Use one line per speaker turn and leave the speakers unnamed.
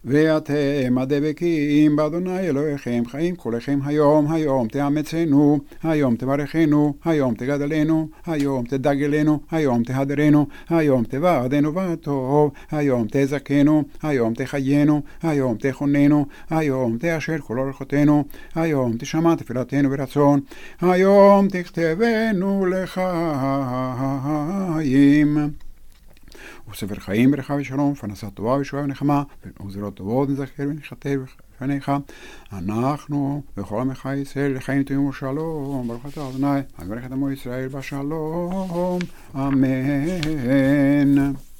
ואתם הדבקים באדוני אלוהיכם חיים כולכם היום, היום תאמצנו, היום תברכנו, היום תגדלנו, היום תדגלנו, היום תהדרנו, היום תבעדנו בטוב, היום תזכנו, היום תחיינו, היום תכוננו, היום תאשר כל אורחותינו, היום תשמע תפילתנו ברצון, היום תכתבנו לחיים. וספר חיים ברכה ושלום, פרנסה טובה ושועה ונחמה, וגזרות טובות נזכר ונחתר בפניך. אנחנו וכל עמך ישראל לחיים טובים ושלום, ברוך אתה אדוני, אברך את עמו ישראל בשלום, אמן.